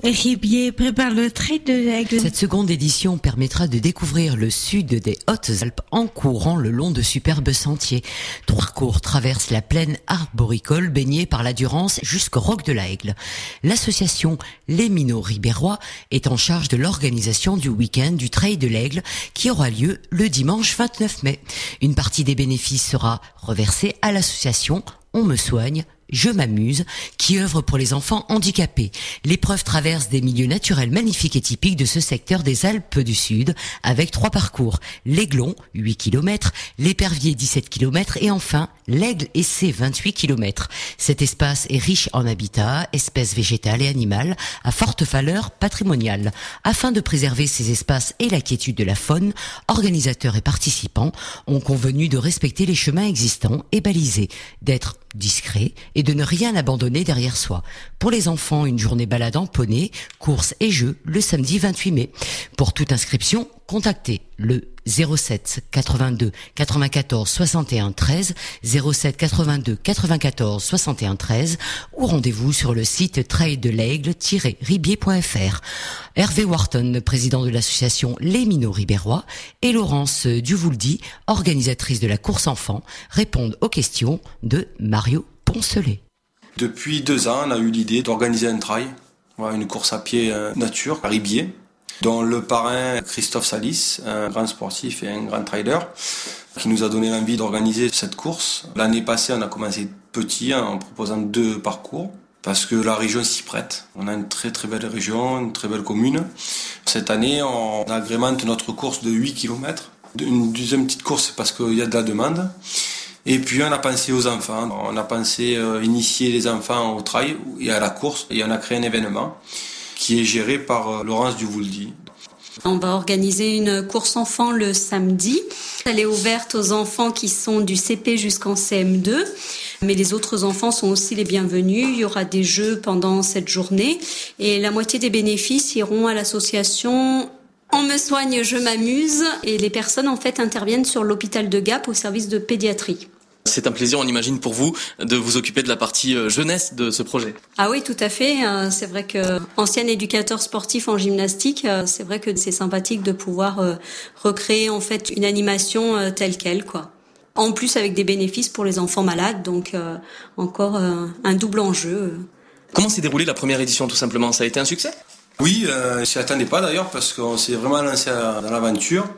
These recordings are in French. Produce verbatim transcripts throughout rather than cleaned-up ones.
Ribier prépare le trait de l'aigle. Cette seconde édition permettra de découvrir le sud des Hautes-Alpes en courant le long de superbes sentiers. Trois parcours traversent la plaine arboricole baignée par la Durance jusqu'au Roc de la Aigle. L'association Les Minots Ribérois est en charge de l'organisation du week-end du Trail de l'Aigle qui aura lieu le dimanche vingt-neuf mai. Une partie des bénéfices sera reversée à l'association On me soigne, Je m'amuse, qui œuvre pour les enfants handicapés. L'épreuve traverse des milieux naturels magnifiques et typiques de ce secteur des Alpes du Sud, avec trois parcours. L'Aiglon, huit kilomètres, l'Épervier, dix-sept kilomètres, et enfin, l'Aigle Essai, vingt-huit kilomètres. Cet espace est riche en habitats, espèces végétales et animales, à forte valeur patrimoniale. Afin de préserver ces espaces et la quiétude de la faune, organisateurs et participants ont convenu de respecter les chemins existants et balisés, d'être discrets et de ne rien abandonner derrière soi. Pour les enfants, une journée balade en poney, courses et jeux le samedi vingt-huit mai. Pour toute inscription, contactez le zéro sept quatre-vingt-deux quatre-vingt-quatorze soixante et un treize, zéro sept quatre-vingt-deux quatre-vingt-quatorze soixante et un treize ou rendez-vous sur le site trail de l'aigle tiret ribier point f r. Hervé Wharton, président de l'association Les Minots Ribérois, et Laurence Duvouldy, organisatrice de la course enfant, répondent aux questions de Mario Poncelet. Depuis deux ans, on a eu l'idée d'organiser un trail, une course à pied nature à Ribier, dont le parrain Christophe Salis, un grand sportif et un grand trailer, qui nous a donné l'envie d'organiser cette course. L'année passée, on a commencé petit en proposant deux parcours, parce que la région s'y prête. On a une très très belle région, une très belle commune. Cette année, on agrémente notre course de huit kilomètres. Une deuxième petite course parce qu'il y a de la demande. Et puis on a pensé aux enfants, on a pensé euh, initier les enfants au trail et à la course. Et on a créé un événement qui est géré par euh, Laurence Duvouldy. On va organiser une course enfant le samedi. Elle est ouverte aux enfants qui sont du C P jusqu'en C M deux. Mais les autres enfants sont aussi les bienvenus. Il y aura des jeux pendant cette journée. Et la moitié des bénéfices iront à l'association On me soigne, je m'amuse. Et les personnes en fait interviennent sur l'hôpital de Gap au service de pédiatrie. C'est un plaisir, on imagine, pour vous de vous occuper de la partie jeunesse de ce projet. Ah oui, tout à fait. C'est vrai que, ancien éducateur sportif en gymnastique, c'est vrai que c'est sympathique de pouvoir recréer en fait une animation telle quelle, quoi. En plus avec des bénéfices pour les enfants malades, donc euh, encore euh, un double enjeu. Comment s'est déroulée la première édition tout simplement ? Ça a été un succès ? Oui, euh, je s'y attendais pas d'ailleurs parce qu'on s'est vraiment lancé dans l'aventure.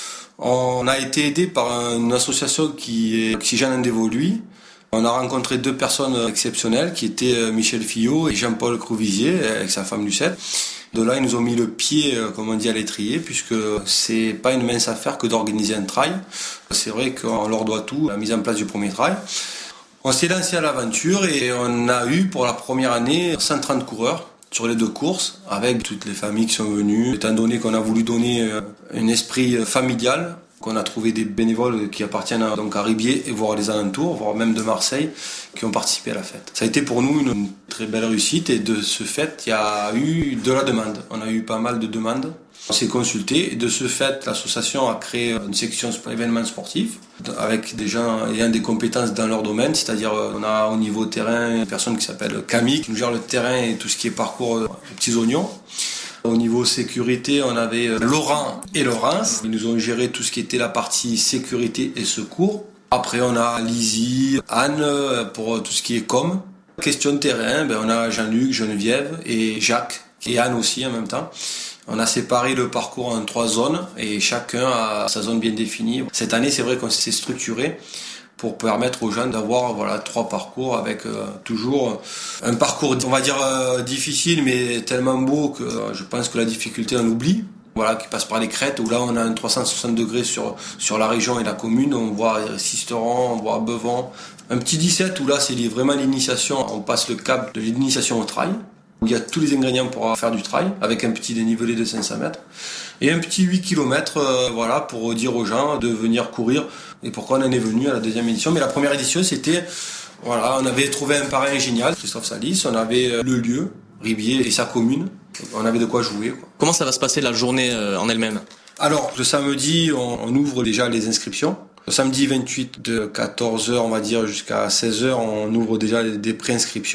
On a été aidé par une association qui est Oxygène Indévoluie. On a rencontré deux personnes exceptionnelles qui étaient Michel Fillot et Jean-Paul Crouvisier avec sa femme Lucette. De là, ils nous ont mis le pied, comme on dit, à l'étrier, puisque c'est pas une mince affaire que d'organiser un trail. C'est vrai qu'on leur doit tout, la mise en place du premier trail. On s'est lancé à l'aventure et on a eu pour la première année cent trente coureurs sur les deux courses, avec toutes les familles qui sont venues. Étant donné qu'on a voulu donner un esprit familial, qu'on a trouvé des bénévoles qui appartiennent à, donc à Ribier et voire les alentours, voire même de Marseille, qui ont participé à la fête. Ça a été pour nous une très belle réussite et de ce fait, il y a eu de la demande. On a eu pas mal de demandes. On s'est consulté et de ce fait, l'association a créé une section événements sportifs avec des gens ayant des compétences dans leur domaine, c'est-à-dire on a au niveau terrain une personne qui s'appelle Camille qui nous gère le terrain et tout ce qui est parcours des petits oignons. Au niveau sécurité, on avait Laurent et Laurence. Ils nous ont géré tout ce qui était la partie sécurité et secours. Après, on a Lizzie, Anne pour tout ce qui est com. Question de terrain, ben on a Jean-Luc, Geneviève et Jacques et Anne aussi en même temps. On a séparé le parcours en trois zones et chacun a sa zone bien définie. Cette année, c'est vrai qu'on s'est structuré pour permettre aux gens d'avoir voilà trois parcours avec euh, toujours un parcours, on va dire euh, difficile, mais tellement beau que euh, je pense que la difficulté on oublie. Voilà, qui passe par les crêtes où là on a un trois cent soixante degrés sur sur la région et la commune. On voit Sisteron, on voit Beuvon. Un petit dix-sept où là c'est vraiment l'initiation. On passe le cap de l'initiation au trail. Où il y a tous les ingrédients pour faire du trail, avec un petit dénivelé de cinq cents mètres. Et un petit huit kilomètres, euh, voilà, pour dire aux gens de venir courir. Et pourquoi on en est venu à la deuxième édition. Mais la première édition, c'était, voilà, on avait trouvé un parrain génial, Christophe Salis. On avait le lieu, Ribier et sa commune. On avait de quoi jouer, quoi. Comment ça va se passer la journée euh, en elle-même ? Alors, le samedi, on, on ouvre déjà les inscriptions. Le samedi vingt-huit, de quatorze heures, on va dire, jusqu'à seize heures, on ouvre déjà des pré-inscriptions.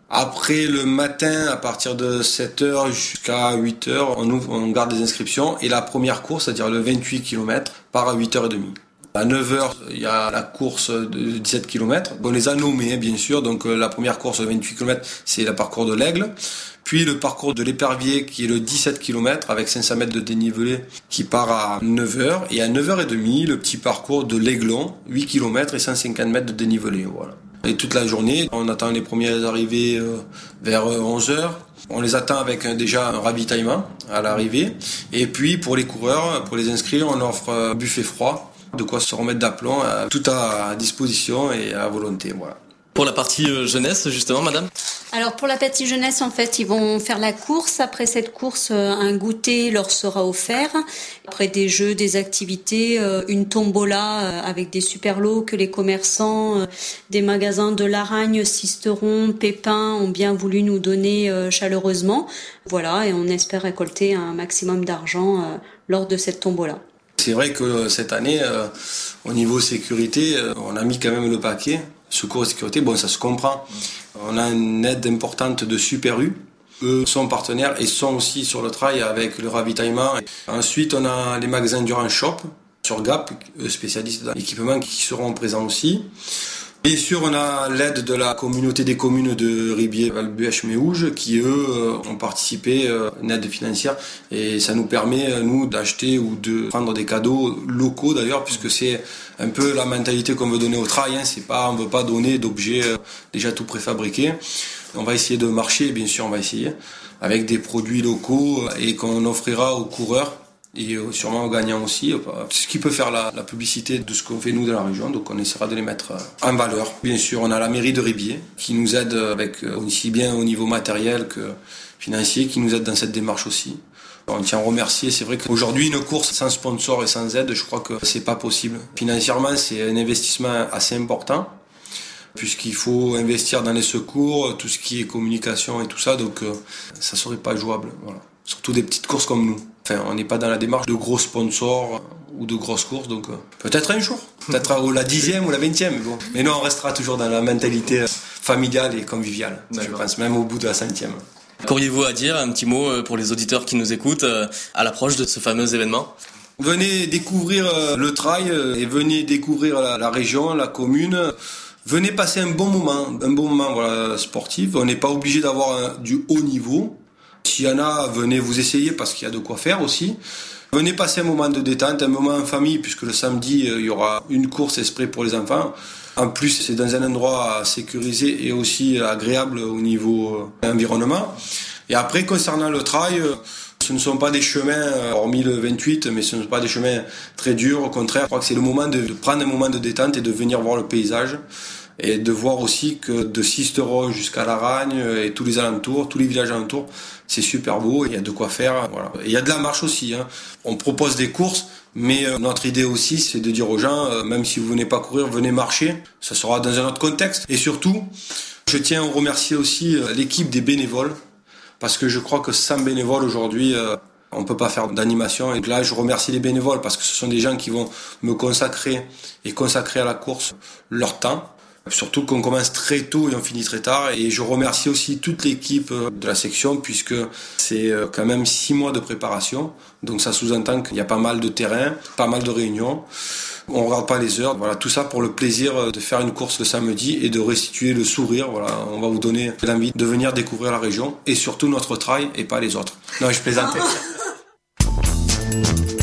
Après, le matin, à partir de sept heures jusqu'à huit heures, on, ouvre, on garde les inscriptions. Et la première course, c'est-à-dire le vingt-huit kilomètres, part à huit heures trente. À neuf heures, il y a la course de dix-sept kilomètres. On les a nommés, bien sûr. Donc, la première course de vingt-huit kilomètres, c'est le parcours de l'Aigle. Puis, le parcours de l'Épervier, qui est le dix-sept kilomètres, avec cinq cents mètres de dénivelé, qui part à neuf heures. Et à neuf heures trente, le petit parcours de l'Aiglon, huit kilomètres et cent cinquante mètres de dénivelé. Voilà. Et toute la journée, on attend les premières arrivées euh, vers onze heures. On les attend avec un, déjà un ravitaillement à l'arrivée. Et puis pour les coureurs, pour les inscrire, on offre un buffet froid, de quoi se remettre d'aplomb, euh, tout à disposition et à volonté. Voilà. Pour la partie euh, jeunesse, justement, madame ? Alors pour la partie jeunesse, en fait, ils vont faire la course. Après cette course, un goûter leur sera offert. Après des jeux, des activités, une tombola avec des super lots que les commerçants des magasins de Laragne, Sisteron, Pépin ont bien voulu nous donner chaleureusement. Voilà, et on espère récolter un maximum d'argent lors de cette tombola. C'est vrai que cette année, euh, au niveau sécurité, euh, on a mis quand même le paquet. Secours et sécurité, bon, ça se comprend. On a une aide importante de Super U. Eux sont partenaires et sont aussi sur le trail avec le ravitaillement. Ensuite, on a les magasins Durand Shop sur Gap, eux spécialistes dans l'équipement, qui seront présents aussi. Bien sûr, on a l'aide de la communauté des communes de Ribier, Valbuèche-Méouge, qui eux ont participé à une aide financière, et ça nous permet, nous, d'acheter ou de prendre des cadeaux locaux d'ailleurs, puisque c'est un peu la mentalité qu'on veut donner au trail, hein. C'est pas, on veut pas donner d'objets déjà tout préfabriqués. On va essayer de marcher, bien sûr, on va essayer, avec des produits locaux et qu'on offrira aux coureurs. Et sûrement aux gagnants aussi, ce qui peut faire la, la publicité de ce qu'on fait nous dans la région, donc on essaiera de les mettre en valeur. Bien sûr, on a la mairie de Ribier qui nous aide avec aussi bien au niveau matériel que financier, qui nous aide dans cette démarche aussi. On tient à remercier, c'est vrai qu'aujourd'hui une course sans sponsor et sans aide, je crois que c'est pas possible. Financièrement, c'est un investissement assez important, puisqu'il faut investir dans les secours, tout ce qui est communication et tout ça, donc ça serait pas jouable. Voilà. Surtout des petites courses comme nous. Enfin, on n'est pas dans la démarche de gros sponsors ou de grosses courses, donc euh, peut-être un jour, peut-être la dixième ou la vingtième, mais bon. Mais non, on restera toujours dans la mentalité familiale et conviviale, je pense, même au bout de la centième. Qu'auriez-vous à dire, un petit mot pour les auditeurs qui nous écoutent à l'approche de ce fameux événement ? Venez découvrir le trail et venez découvrir la, la région, la commune. Venez passer un bon moment, un bon moment voilà, sportif. On n'est pas obligé d'avoir un, du haut niveau. S'il y en a, venez vous essayer parce qu'il y a de quoi faire aussi. Venez passer un moment de détente, un moment en famille, puisque le samedi, il y aura une course exprès pour les enfants. En plus, c'est dans un endroit sécurisé et aussi agréable au niveau environnement. Et après, concernant le trail, ce ne sont pas des chemins, hormis le vingt-huit, mais ce ne sont pas des chemins très durs. Au contraire, je crois que c'est le moment de prendre un moment de détente et de venir voir le paysage. Et de voir aussi que de Sisteron jusqu'à Laragne et tous les alentours, tous les villages alentours, c'est super beau, il y a de quoi faire. Voilà. Et il y a de la marche aussi, hein. On propose des courses, mais notre idée aussi, c'est de dire aux gens, même si vous venez pas courir, venez marcher. Ça sera dans un autre contexte. Et surtout, je tiens à remercier aussi l'équipe des bénévoles, parce que je crois que sans bénévoles aujourd'hui, on peut pas faire d'animation. Et là, je remercie les bénévoles parce que ce sont des gens qui vont me consacrer et consacrer à la course leur temps. Surtout qu'on commence très tôt et on finit très tard. Et je remercie aussi toute l'équipe de la section, puisque c'est quand même six mois de préparation. Donc ça sous-entend qu'il y a pas mal de terrain, pas mal de réunions. On regarde pas les heures. Voilà, tout ça pour le plaisir de faire une course le samedi et de restituer le sourire. Voilà, on va vous donner l'envie de venir découvrir la région et surtout notre trail et pas les autres. Non, je plaisantais.